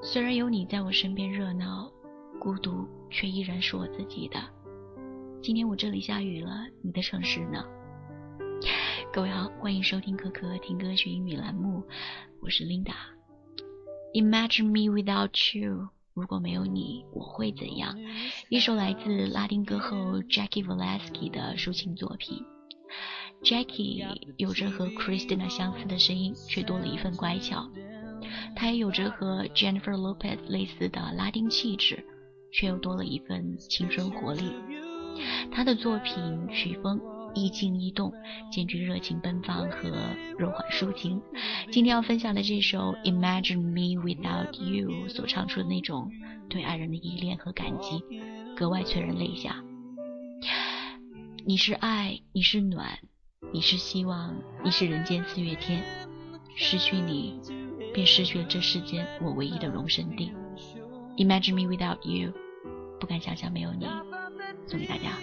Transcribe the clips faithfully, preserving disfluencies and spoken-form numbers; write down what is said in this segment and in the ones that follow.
虽然有你在我身边热闹，孤独却依然是我自己的。今天我这里下雨了，你的城市呢？各位好，欢迎收听可可听歌学英语栏目，我是 Linda。Imagine me without you， 如果没有你，我会怎样？一首来自拉丁歌后 Jackie Velasquez 的抒情作品。Jackie 有着和 Christina 相似的声音，却多了一份乖巧。她也有着和 Jennifer Lopez 类似的拉丁气质，却又多了一份青春活力。她的作品曲风一静一动，兼具热情奔放和柔缓抒情。今天要分享的这首 Imagine Me Without You 所唱出的那种对爱人的依恋和感激，格外催人泪下。你是爱，你是暖，你是希望，你是人间四月天。失去你，便失去了这世间我唯一的容身地。 Imagine me without you， 不敢想象没有你。送给大家。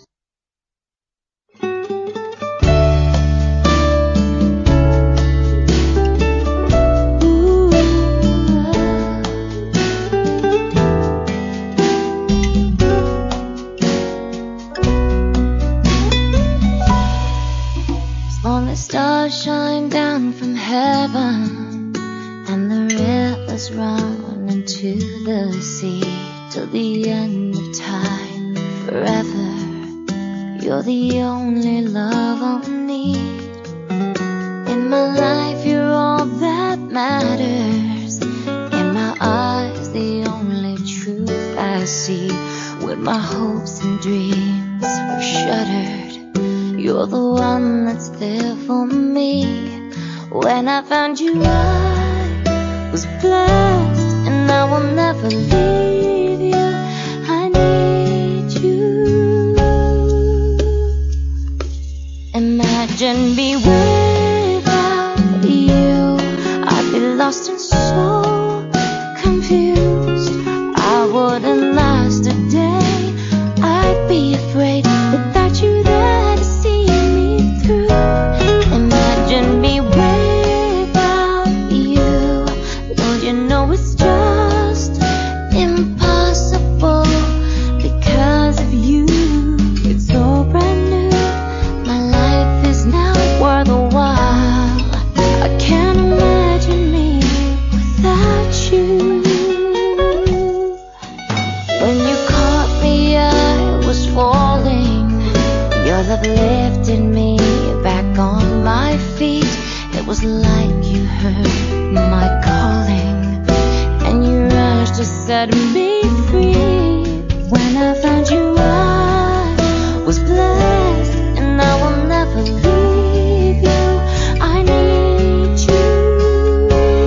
Stars shine down from heaven, and the rivers run into the sea, till the end of time, forever. You're the only love I need. In my life you're all that matters. In my eyes the only truth I see. When my hopes and dreams are shattered, you're the one that's there for me. When I found you I was blessed, and I will never leave you. I need you. Imagine me without you. I'd be lost and so confused. I wouldn't last a day. I'd be afraid without you there to see me through. Imagine me without you. Lord, you know it's just impossible. Because of you, it's so brand new. My life is now worthwhile. I can't imagine me without you. When you caught me, I was falling. Your love lifted me back on my feet. It was like you heard my calling, and you rushed to set me free. When I found you I was blessed, and I will never leave you. I need you.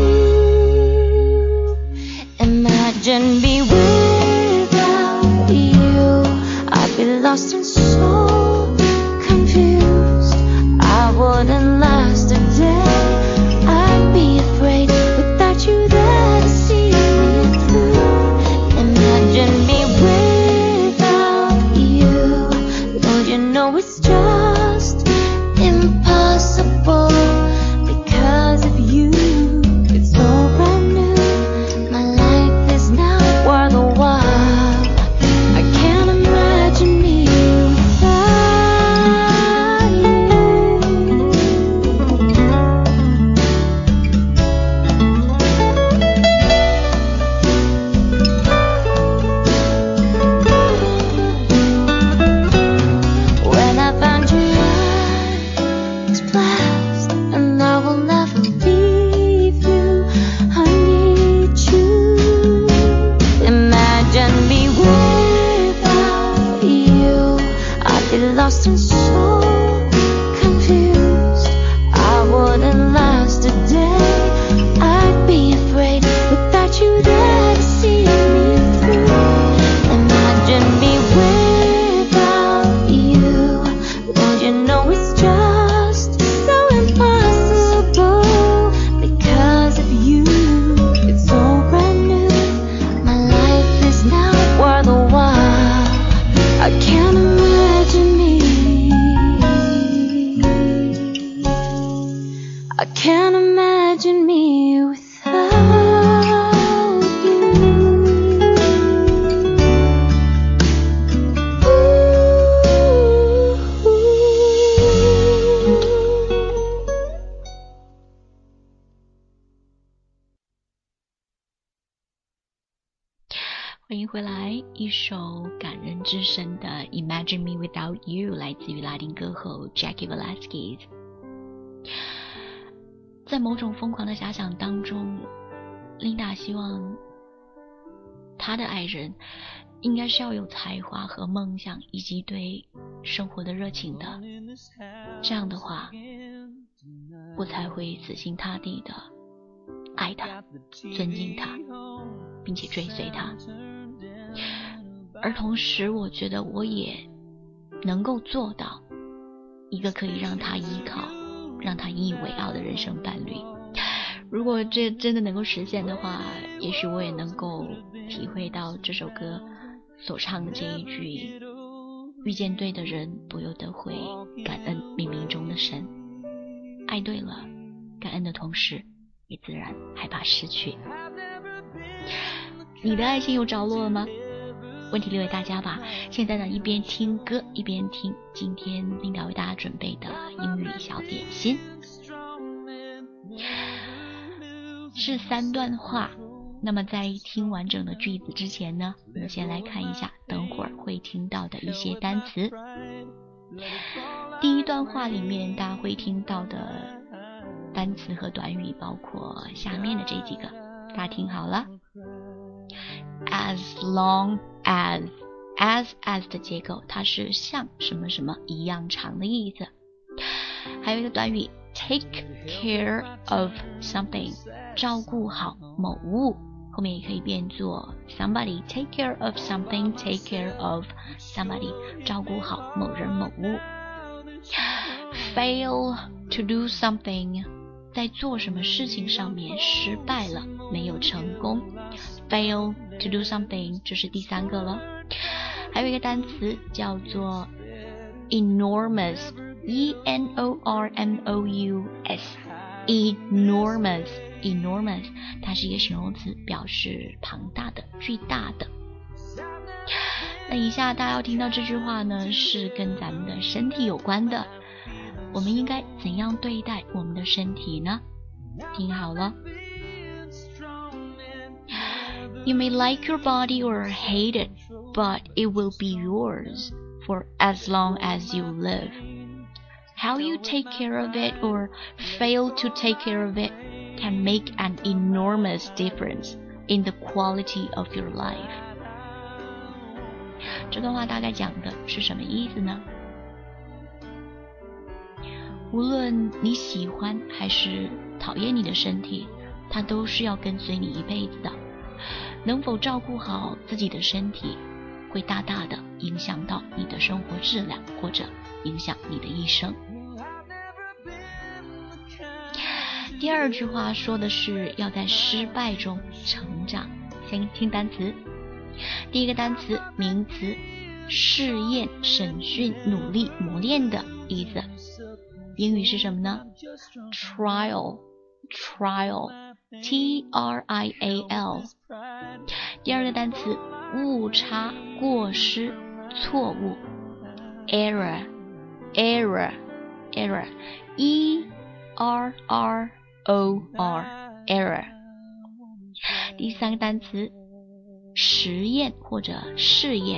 Imagine me without you. I'd be lost and so confused. I wouldn't last a day. I'd be afraid without you there to see me through. Imagine me without you. Lord, you know it's just impossible. Because of you, it's so brand new. My life is now worthwhile. I can't imagine me without you. When I found you I was blessed, and I will never leave you. I need you. Imagine me without you. I'd be lost and so confused. I wouldn't last a day. I'd be afraid without you there to see me through. Imagine me without you. Lord, you know it's just so impossible. Because of you, it's so brand new. My life is now worthwhile. I can't imagine me. I can't imagine me without you. 欢迎回来，一首感人之声的 Imagine Me Without You 来自于拉丁歌后 Jackie Velasquez。 在某种疯狂的遐想当中，琳达希望她的爱人应该是要有才华和梦想以及对生活的热情的，这样的话我才会死心塌地的爱他，尊敬他，并且追随他。而同时我觉得我也能够做到一个可以让他依靠，让他引以为傲的人生伴侣。如果这真的能够实现的话，也许我也能够体会到这首歌所唱的这一句，遇见对的人不由得会感恩冥冥中的神。爱对了，感恩的同时也自然害怕失去。你的爱情有着落了吗？问题留给大家吧。现在呢，一边听歌一边听今天琳达为大家准备的英语小点心，是三段话。那么在听完整的句子之前呢，我们先来看一下等会儿会听到的一些单词。第一段话里面大家会听到的单词和短语包括下面的这几个，大家听好了。 As long as as as 的结构，它是像什么什么一样长的意思。还有一个短语 take care of something， 照顾好某物，后面也可以变作 somebody take care of something take care of somebody， 照顾好某人某物。Fail to do something， 在做什么事情上面失败了，没有成功。Fail to do something， 这是第三个了。还有一个单词叫做 enormous， E N O R M O U S， enormous enormous， 它是一个形容词，表示庞大的、巨大的。那以下大家要听到这句话呢，是跟咱们的身体有关的。我们应该怎样对待我们的身体呢？听好了。You may like your body or hate it, but it will be yours for as long as you live. How you take care of it or fail to take care of it can make an enormous difference in the quality of your life. 这段话大概讲的是什么意思呢？无论你喜欢还是讨厌你的身体，它都是要跟随你一辈子的。能否照顾好自己的身体，会大大的影响到你的生活质量，或者影响你的一生。第二句话说的是要在失败中成长。先听单词。第一个单词名词，试验、审讯、努力、磨练的意思。英语是什么呢？ Trial Trial T R I A L。 第二个单词误差、过失、错误。 Error Error Error E R R O R Error。 第三个单词实验或者试验。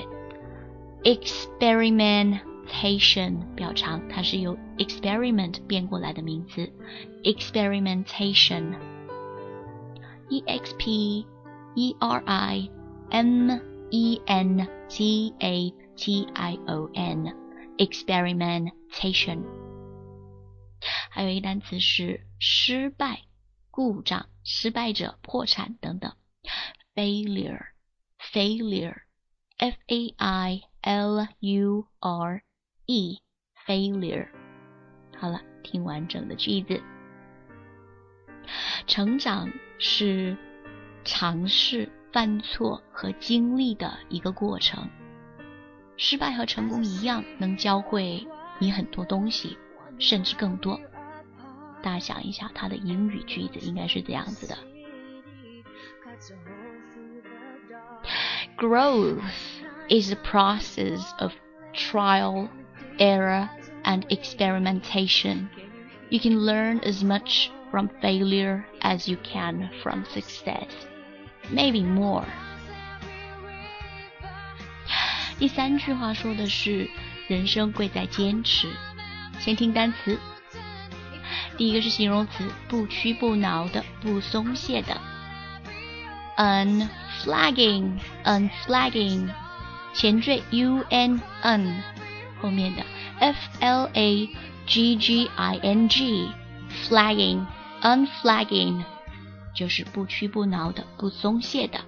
Experimentation 表长，它是由 experiment 变过来的名词。 Experimentation E X P E R I M E N T A T I O N Experimentation。 还有一个单词是失败、故障、失败者、破产等等。 Failure Failure F A I L U R E Failure。 好了，听完整的句子。成长是尝试、犯错和经历的一个过程。失败和成功一样，能教会你很多东西，甚至更多。大家想一下，它的英语句子应该是这样子的。Growth is a process of trial, error, and experimentation. You can learn as much from failure as you can from success, maybe more. 第三句话说的是人生贵在坚持。先听单词，第一个是形容词，不屈不挠的，不松懈的。unflagging unflagging 前缀 un un 后面的 f l a g g i n g flagging unflagging 就是不屈不挠的，不松懈的。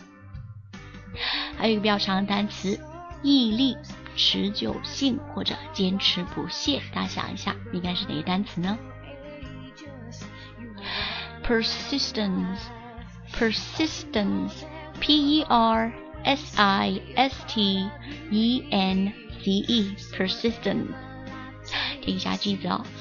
还有一个比较长的单词，毅力、持久性或者坚持不懈，大家想一下应该是哪个单词呢？ persistence persistence p e r s i s t e n c e persistence 听一下句子哦，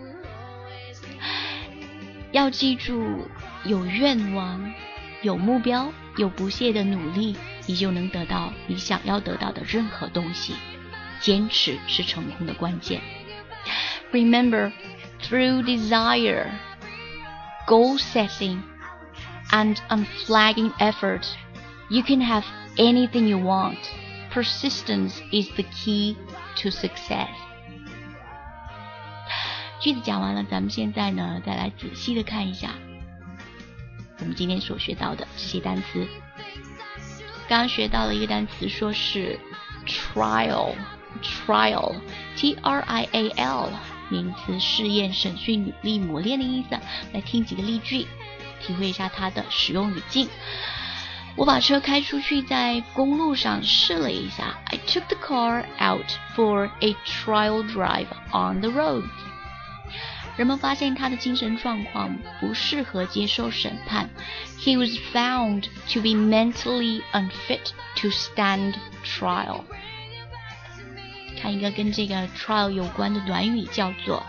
要记住，有愿望、有目标、有不懈的努力，你就能得到你想要得到的任何东西。坚持是成功的关键。Remember, through desire, goal setting, and unflagging effort, you can have anything you want. Persistence is the key to success. 句子讲完了，咱们现在呢，再来仔细的看一下我们今天所学到的这些单词。刚刚学到了一个单词，说是 trial trial T R I A L 名词，试验、审讯、努力、磨练的意思。来听几个例句，体会一下它的使用语境。我把车开出去，在公路上试了一下。 I took the car out for a trial drive on the road. 人们发现他的精神状况不适合接受审判。 He was found to be mentally unfit to stand trial. 看一个跟这个 trial 有关的短语，叫做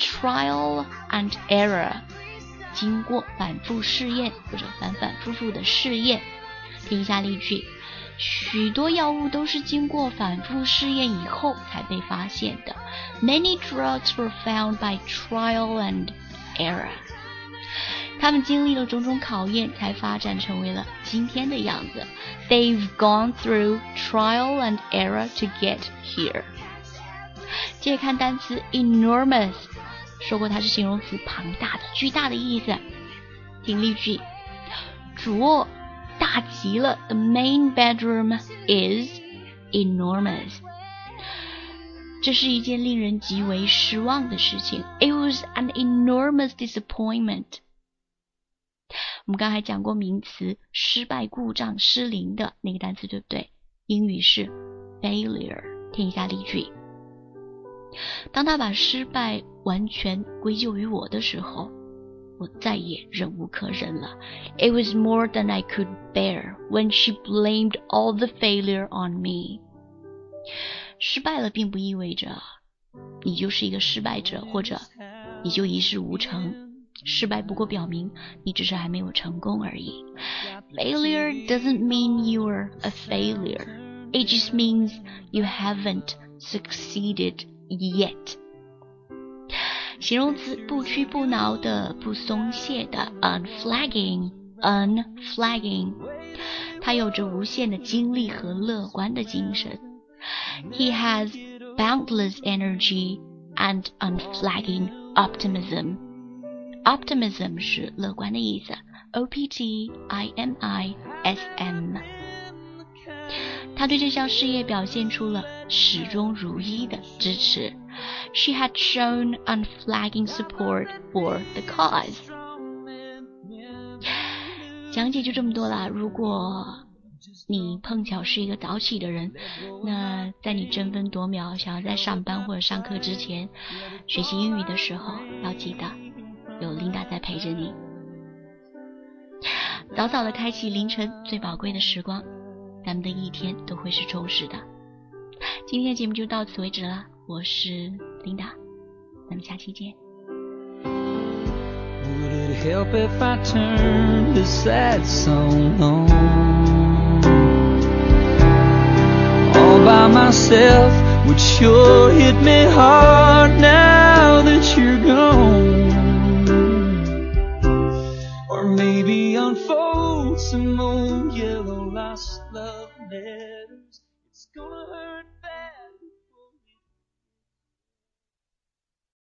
trial and error， 经过反复试验或者反反复复的试验。听一下例句，许多药物都是经过反复试验以后才被发现的。 Many drugs were found by trial and error. 他们经历了种种考验才发展成为了今天的样子。 They've gone through trial and error to get here. 接着看单词 enormous， 说过它是形容词，庞大的、巨大的意思。听例句，主卧大极了。 The main bedroom is enormous. 这是一件令人极为失望的事情。 It was an enormous disappointment. 我们刚才讲过名词失败、故障、失灵的那个单词，对不对？英语是 failure。 听一下例句，当他把失败完全归咎于我的时候，我再也忍无可忍了。 It was more than I could bear when she blamed all the failure on me. 失败了并不意味着你就是一个失败者，或者你就一事无成。失败不过表明你只是还没有成功而已。 Failure doesn't mean you're a failure. It just means you haven't succeeded yet. 形容词不屈不挠的，不松懈的 unflagging unflagging 它有着无限的精力和乐观的精神。 He has boundless energy and unflagging optimism. Optimism 是乐观的意思， O P T I M I S M。 他对这项事业表现出了始终如一的支持。 She had shown unflagging support for the cause. 讲解就这么多啦。如果你碰巧是一个早起的人，那在你争分夺秒想要在上班或者上课之前学习英语的时候，要记得有琳达在陪着你。早早的开启凌晨最宝贵的时光，咱们的一天都会是充实的。今天的节目就到此为止了，我是琳达，咱们下期见。 Would it help if I turned this sad song on all by myself? Would sure hit me hard now that you're gone. Or maybe unfold some old yellow lost love letters. It's gonna hurt